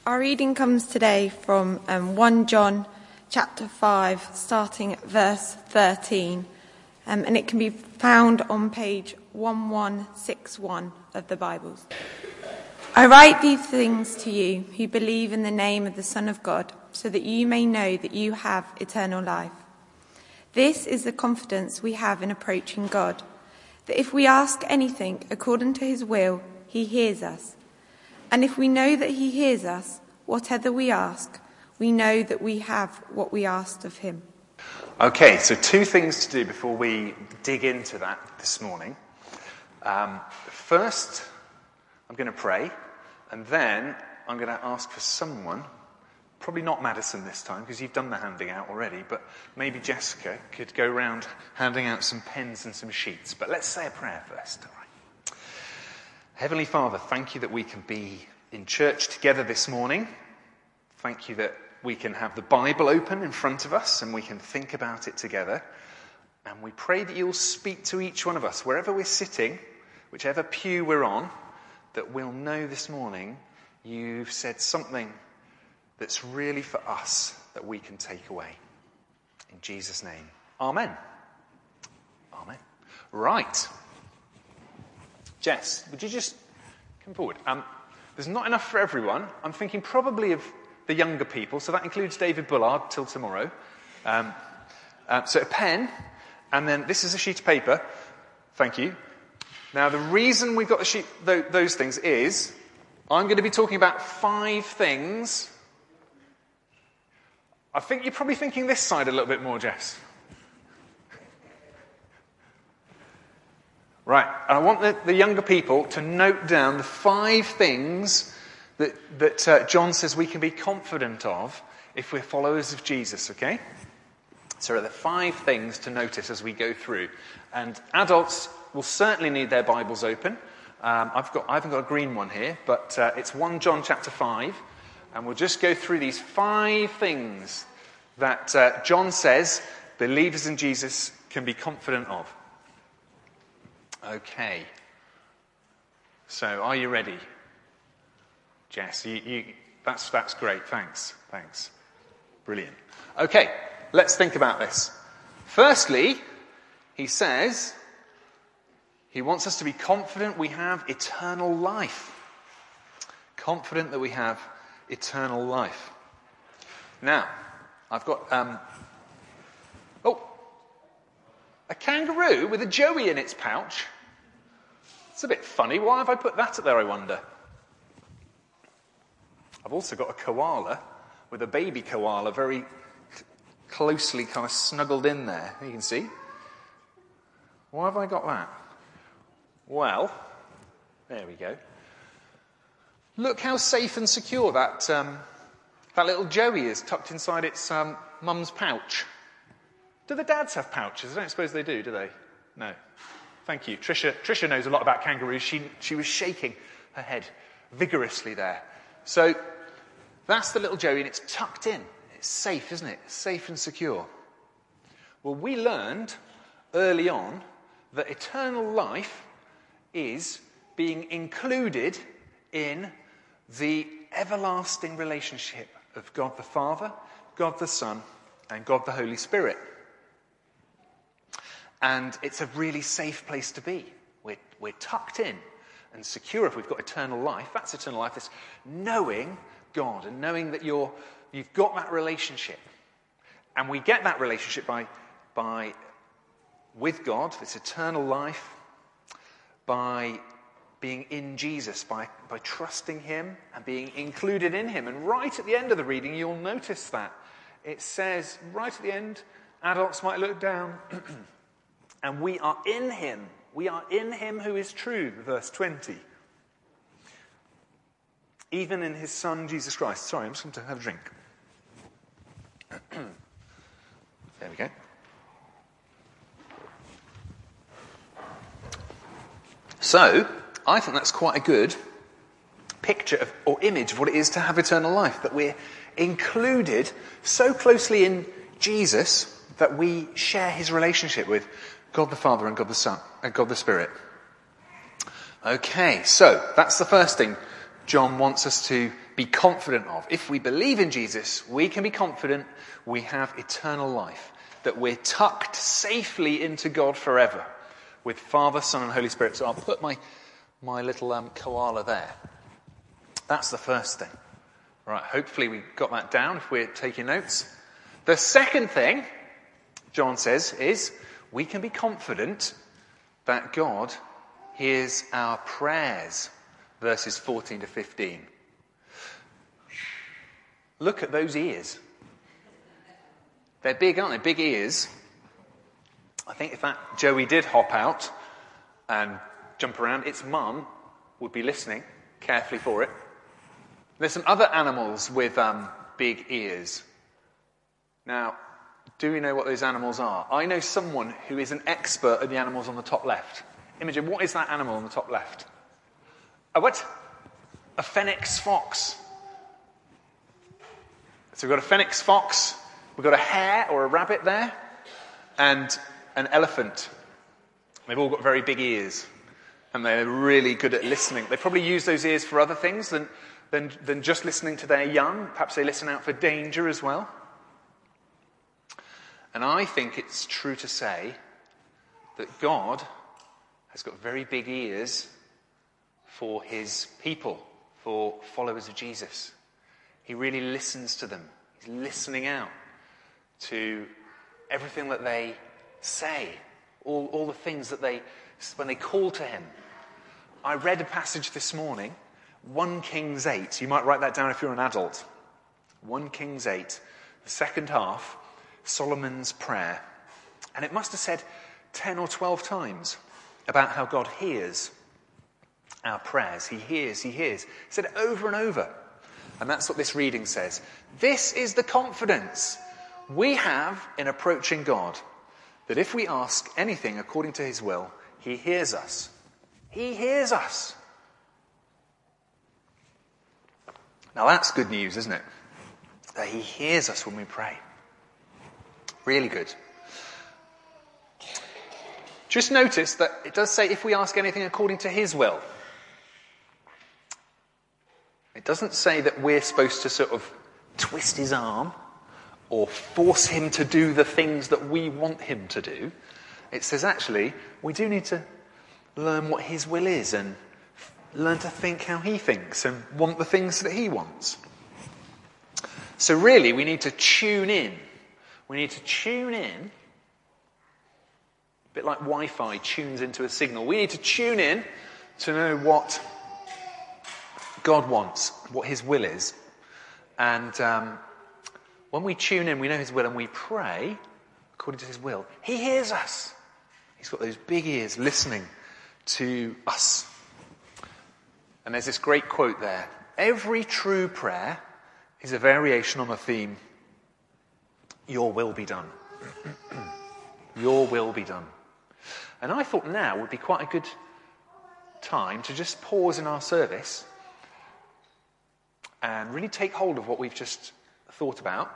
Our reading comes today from 1 John chapter 5, starting at verse 13, and it can be found on page 1161 of the Bibles. I write these things to you who believe in the name of the Son of God, so that you may know that you have eternal life. This is the confidence we have in approaching God, that if we ask anything according to his will, he hears us. And if we know that he hears us, whatever we ask, we know that we have what we asked of him. Okay, so two things to do before we dig into that this morning. First, I'm going to pray, and then I'm going to ask for someone, probably not Madison this time, because you've done the handing out already, but maybe Jessica could go around handing out some pens and some sheets. But let's say a prayer first, all right? Heavenly Father, thank you that we can be in church together this morning. Thank you that we can have the Bible open in front of us and we can think about it together. And we pray that you'll speak to each one of us, wherever we're sitting, whichever pew we're on, that we'll know this morning you've said something that's really for us that we can take away. In Jesus' name, amen. Amen. Right. Jess, would you just come forward? There's not enough for everyone. I'm thinking probably of the younger people, so that includes David Bullard till tomorrow. So a pen, and then this is a sheet of paper. Thank you. Now, the reason we've got the sheet, those things is I'm going to be talking about 5 things. I think you're probably thinking this side a little bit more, Jess. Right, and I want the younger people to note down the 5 things that John says we can be confident of if we're followers of Jesus, okay? So are there 5 things to notice as we go through. And adults will certainly need their Bibles open. I haven't got a green one here, but it's 1 John chapter 5. And we'll just go through these 5 things that John says believers in Jesus can be confident of. Okay, so are you ready? Jess, that's great, thanks. Brilliant. Okay, let's think about this. Firstly, he says he wants us to be confident we have eternal life. Confident that we have eternal life. Now, I've got a kangaroo with a joey in its pouch. It's a bit funny. Why have I put that up there, I wonder? I've also got a koala with a baby koala very closely kind of snuggled in there. You can see. Why have I got that? Well, there we go. Look how safe and secure that little joey is tucked inside its mum's pouch. Do the dads have pouches? I don't suppose they do they? No. Thank you. Tricia knows a lot about kangaroos. She was shaking her head vigorously there. So that's the little joey, and it's tucked in. It's safe, isn't it? Safe and secure. Well, we learned early on that eternal life is being included in the everlasting relationship of God the Father, God the Son, and God the Holy Spirit. And it's a really safe place to be. We're tucked in and secure if we've got eternal life. That's eternal life. It's knowing God and knowing that you've got that relationship. And we get that relationship with God, this eternal life, by being in Jesus, by trusting him and being included in him. And right at the end of the reading, you'll notice that. It says, right at the end, adults might look down, and we are in him. We are in him who is true, verse 20. Even in his Son, Jesus Christ. Sorry, I'm just going to have a drink. There we go. So, I think that's quite a good picture or image of what it is to have eternal life, that we're included so closely in Jesus that we share his relationship with God the Father and God the Son and God the Spirit. Okay, so that's the first thing John wants us to be confident of. If we believe in Jesus, we can be confident we have eternal life, that we're tucked safely into God forever with Father, Son, and Holy Spirit. So I'll put my little koala there. That's the first thing. Right, hopefully we got that down if we're taking notes. The second thing, John says, is we can be confident that God hears our prayers. Verses 14 to 15. Look at those ears. They're big, aren't they? Big ears. I think if that Joey did hop out and jump around, its mum would be listening carefully for it. There's some other animals with big ears. Now, do we know what those animals are? I know someone who is an expert at the animals on the top left. Imogen, what is that animal on the top left? What? A phoenix fox. So we've got a phoenix fox, we've got a hare or a rabbit there, and an elephant. They've all got very big ears, and they're really good at listening. They probably use those ears for other things than just listening to their young. Perhaps they listen out for danger as well. And I think it's true to say that God has got very big ears for his people, for followers of Jesus. He really listens to them. He's listening out to everything that they say, all the things that when they call to him. I read a passage this morning, 1 Kings 8. You might write that down if you're an adult. 1 Kings 8, the second half, Solomon's prayer. And it must have said 10 or 12 times about how God hears our prayers. He hears. He said it over and over. And that's what this reading says. This is the confidence we have in approaching God, that if we ask anything according to his will, he hears us. He hears us. Now that's good news, isn't it? That he hears us when we pray. Really good. Just notice that it does say if we ask anything according to his will. It doesn't say that we're supposed to sort of twist his arm or force him to do the things that we want him to do. It says actually we do need to learn what his will is and learn to think how he thinks and want the things that he wants. So really we need to tune in. We need to tune in, a bit like Wi-Fi tunes into a signal. We need to tune in to know what God wants, what his will is. And when we tune in, we know his will and we pray according to his will. He hears us. He's got those big ears listening to us. And there's this great quote there. Every true prayer is a variation on the theme, your will be done. Your will be done. And I thought now would be quite a good time to just pause in our service and really take hold of what we've just thought about,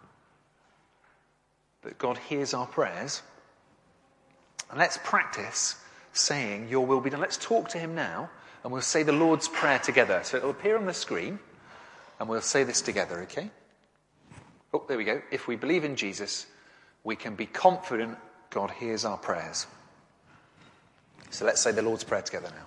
that God hears our prayers. And let's practice saying, your will be done. Let's talk to him now, and we'll say the Lord's Prayer together. So it'll appear on the screen, and we'll say this together, okay? Oh, there we go. If we believe in Jesus, we can be confident God hears our prayers. So let's say the Lord's Prayer together now.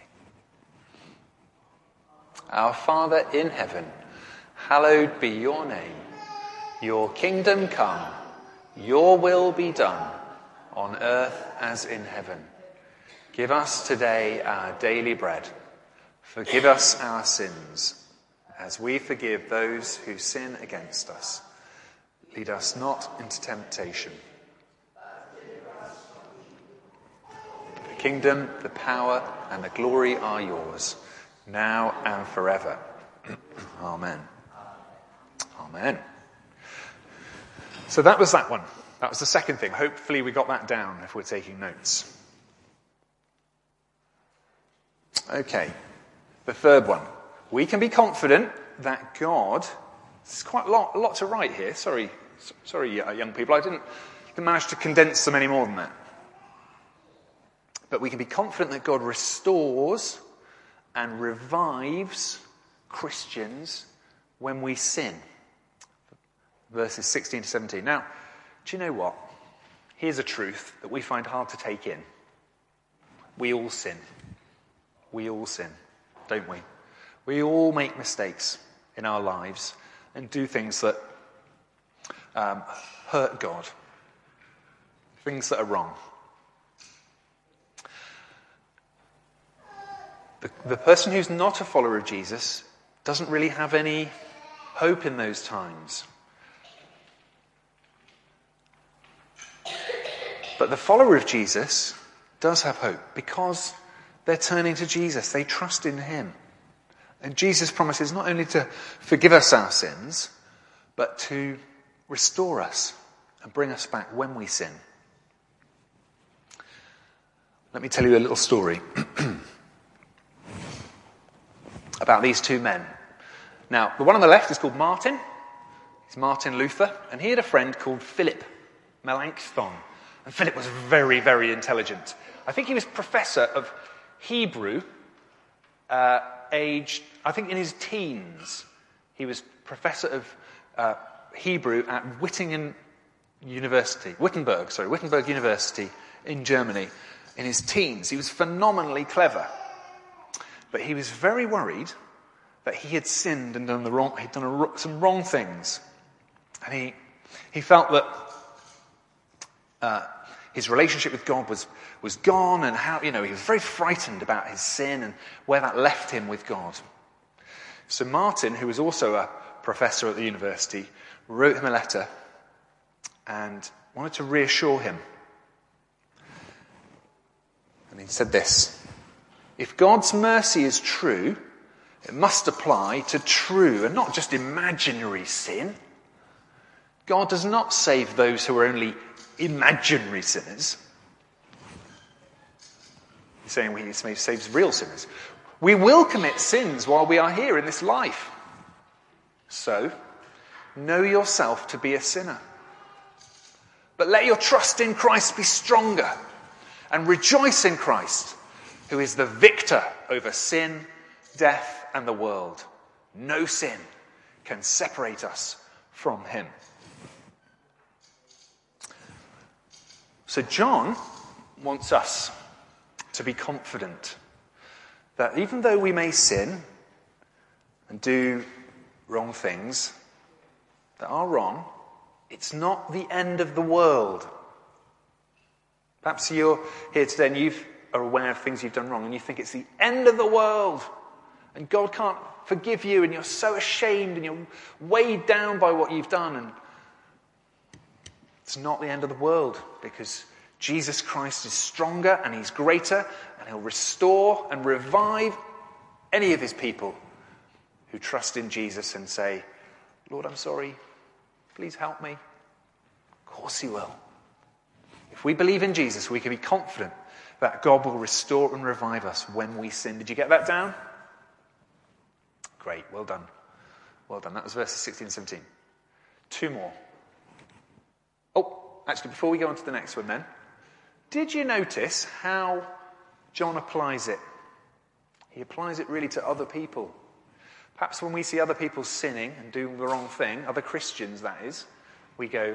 Our Father in heaven, hallowed be your name. Your kingdom come, your will be done, on earth as in heaven. Give us today our daily bread. Forgive us our sins, as we forgive those who sin against us. Lead us not into temptation. The kingdom, the power, and the glory are yours, now and forever. Amen. Amen. So that was that one. That was the second thing. Hopefully we got that down if we're taking notes. Okay. The third one. We can be confident that God... There's quite a lot to write here. Sorry, young people. I didn't manage to condense them any more than that. But we can be confident that God restores and revives Christians when we sin. Verses 16 to 17. Now, do you know what? Here's a truth that we find hard to take in. We all sin. We all sin, don't we? We all make mistakes in our lives and do things that hurt God. Things that are wrong. The person who's not a follower of Jesus doesn't really have any hope in those times. But the follower of Jesus does have hope because they're turning to Jesus. They trust in him. And Jesus promises not only to forgive us our sins, but to restore us and bring us back when we sin. Let me tell you a little story about these two men. Now, the one on the left is called Martin. He's Martin Luther. And he had a friend called Philip Melanchthon. And Philip was very, very intelligent. I think he was professor of Hebrew, aged, I think in his teens. He was professor of Hebrew at Wittenberg University in Germany in his teens. He was phenomenally clever. But he was very worried that he had sinned and he'd done some wrong things. And he felt that his relationship with God was gone, and how, he was very frightened about his sin and where that left him with God. So Martin, who was also a professor at the university, wrote him a letter and wanted to reassure him. And he said this: if God's mercy is true, it must apply to true and not just imaginary sin. God does not save those who are only imaginary sinners. He's saying he saves real sinners. We will commit sins while we are here in this life. So, know yourself to be a sinner. But let your trust in Christ be stronger, and rejoice in Christ, who is the victor over sin, death, and the world. No sin can separate us from him. So John wants us to be confident that even though we may sin and do wrong things that are wrong, it's not the end of the world. Perhaps you're here today and you are aware of things you've done wrong and you think it's the end of the world and God can't forgive you and you're so ashamed and you're weighed down by what you've done. And it's not the end of the world, because Jesus Christ is stronger and he's greater, and he'll restore and revive any of his people who trust in Jesus and say, Lord, I'm sorry, please help me. Of course he will. If we believe in Jesus, we can be confident that God will restore and revive us when we sin. Did you get that down? Great, well done. Well done. That was verses 16 and 17. Two more. Oh, actually, before we go on to the next one then, did you notice how John applies it? He applies it really to other people. Perhaps when we see other people sinning and doing the wrong thing, other Christians that is, we go,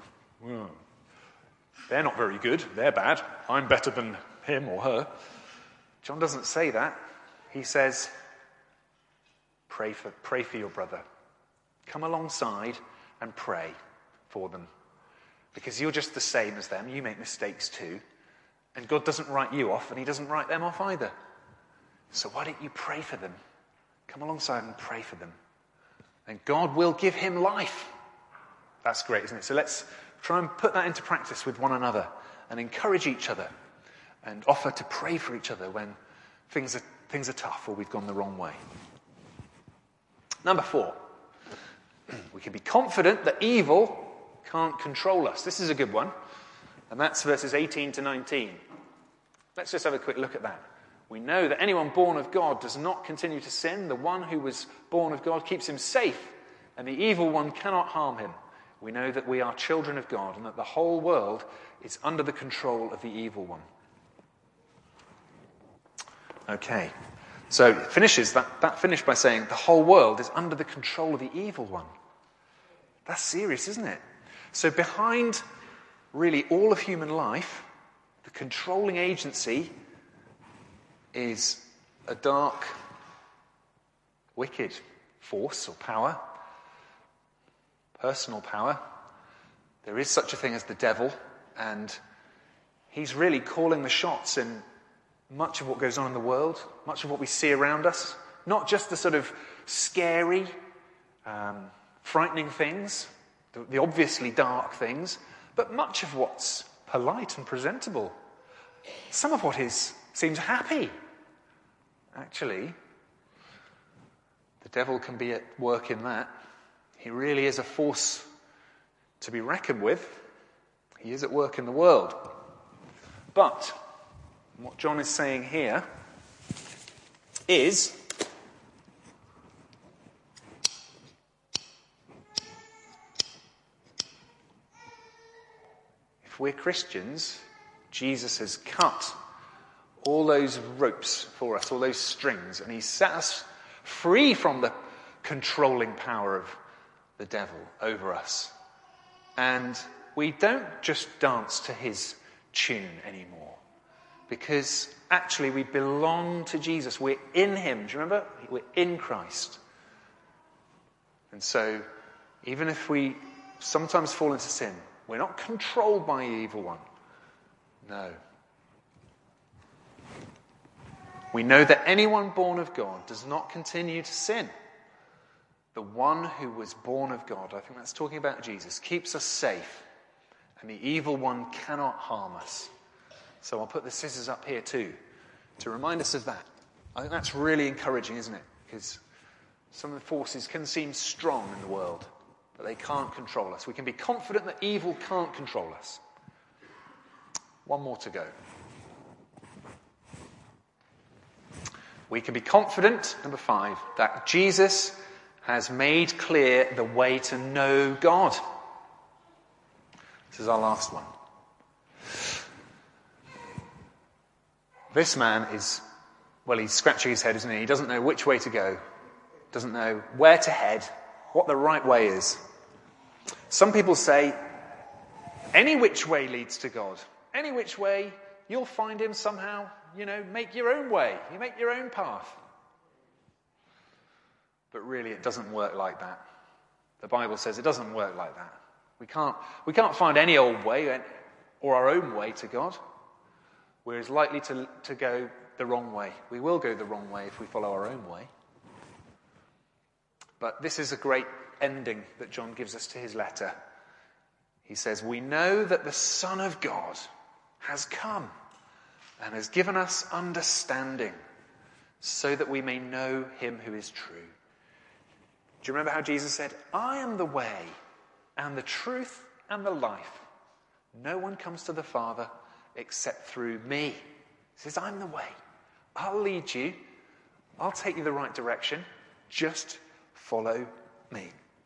they're not very good, they're bad, I'm better than him or her. John doesn't say that. He says, pray for your brother. Come alongside and pray for them. Because you're just the same as them. You make mistakes too. And God doesn't write you off, and he doesn't write them off either. So why don't you pray for them? Come alongside and pray for them. And God will give him life. That's great, isn't it? So let's try and put that into practice with one another and encourage each other and offer to pray for each other when things are tough or we've gone the wrong way. Number 4, we can be confident that evil can't control us. This is a good one. And that's verses 18 to 19. Let's just have a quick look at that. We know that anyone born of God does not continue to sin. The one who was born of God keeps him safe, and the evil one cannot harm him. We know that we are children of God and that the whole world is under the control of the evil one. Okay, So it finishes, that finished by saying the whole world is under the control of the evil one. That's serious, isn't it? So behind really all of human life, the controlling agency is a dark, wicked force or power, personal power. There is such a thing as the devil, and he's really calling the shots in much of what goes on in the world, much of what we see around us. Not just the sort of scary, frightening things, the obviously dark things, but much of what's polite and presentable. Some of what seems happy. Actually, the devil can be at work in that. He really is a force to be reckoned with. He is at work in the world. But what John is saying here is if we're Christians, Jesus has cut all those ropes for us, all those strings, and he's set us free from the controlling power of the devil over us. And we don't just dance to his tune anymore, because actually we belong to Jesus. We're in him. Do you remember? We're in Christ. And so, even if we sometimes fall into sin, we're not controlled by the evil one. No. We know that anyone born of God does not continue to sin. The one who was born of God, I think that's talking about Jesus, keeps us safe, and the evil one cannot harm us. So I'll put the scissors up here too, to remind us of that. I think that's really encouraging, isn't it? Because some of the forces can seem strong in the world, but they can't control us. We can be confident that evil can't control us. One more to go. We can be confident, number 5, that Jesus has made clear the way to know God. This is our last one. This man is, well, he's scratching his head, isn't he? He doesn't know which way to go, doesn't know where to head, what the right way is. Some people say, any which way leads to God. Any which way, you'll find him somehow. Make your own way. You make your own path. But really, it doesn't work like that. The Bible says it doesn't work like that. We can't find any old way or our own way to God. We're as likely to go the wrong way. We will go the wrong way if we follow our own way. But this is a great ending that John gives us to his letter. He says, we know that the Son of God has come and has given us understanding so that we may know him who is true. Do you remember how Jesus said, I am the way and the truth and the life. No one comes to the Father except through me. He says, I'm the way. I'll lead you. I'll take you the right direction. Just follow me.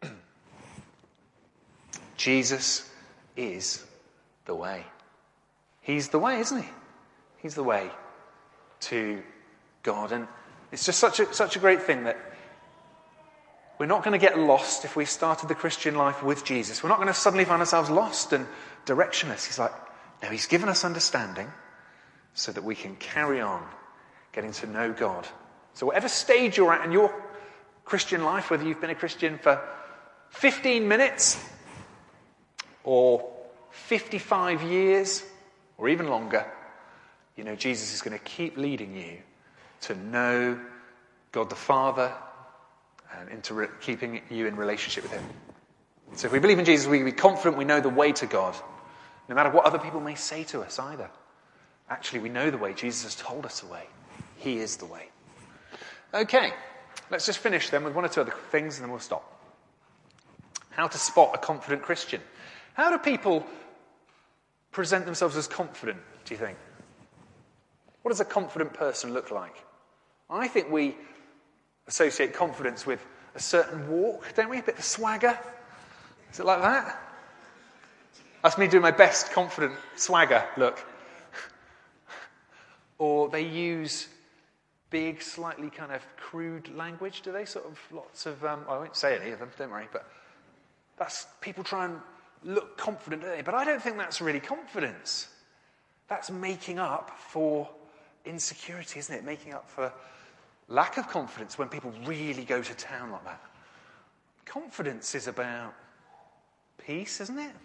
Jesus is the way. He's the way, isn't he? He's the way to God. And it's just such a great thing that we're not going to get lost if we started the Christian life with Jesus. We're not going to suddenly find ourselves lost and directionless. He's like, no, he's given us understanding so that we can carry on getting to know God. So whatever stage you're at in your Christian life, whether you've been a Christian for 15 minutes or 55 years or even longer, Jesus is going to keep leading you to know God the Father and into keeping you in relationship with him. So if we believe in Jesus, we can be confident we know the way to God, no matter what other people may say to us either. Actually, we know the way. Jesus has told us the way. He is the way. Okay, let's just finish then with one or two other things and then we'll stop. How to spot a confident Christian. How do people present themselves as confident, do you think? What does a confident person look like? I think we associate confidence with a certain walk, don't we? A bit of swagger. Is it like that? That's me doing my best confident swagger look. Or they use big, slightly kind of crude language, do they? Sort of lots of, I won't say any of them, don't worry, but that's, people try and look confident, don't they? But I don't think that's really confidence. That's making up for insecurity, isn't it? Making up for lack of confidence when people really go to town like that. Confidence is about peace, isn't it?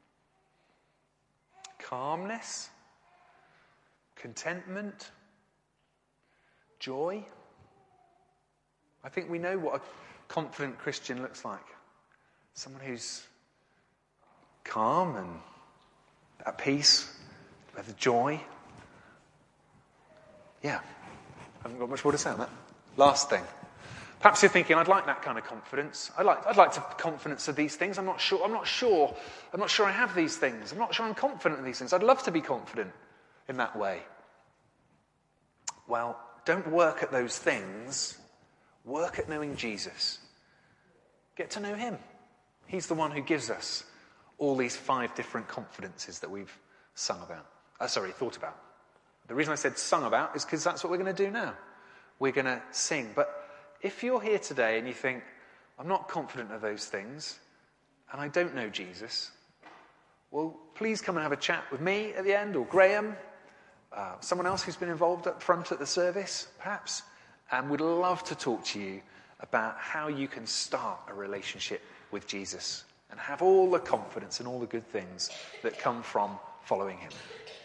Calmness, contentment, joy. I think we know what a confident Christian looks like. Someone who's calm and at peace, with joy. Yeah, I haven't got much more to say on that. Last thing. Perhaps you're thinking, I'd like that kind of confidence. I'd like to have confidence of these things. I'm not sure I have these things. I'm not sure I'm confident in these things. I'd love to be confident in that way. Well, don't work at those things. Work at knowing Jesus. Get to know him. He's the one who gives us all these 5 different confidences that we've thought about. The reason I said sung about is because that's what we're going to do now. We're going to sing. But if you're here today and you think, I'm not confident of those things, and I don't know Jesus, well, please come and have a chat with me at the end, or Graham, someone else who's been involved up front at the service, perhaps, and we'd love to talk to you about how you can start a relationship with Jesus and have all the confidence and all the good things that come from following him.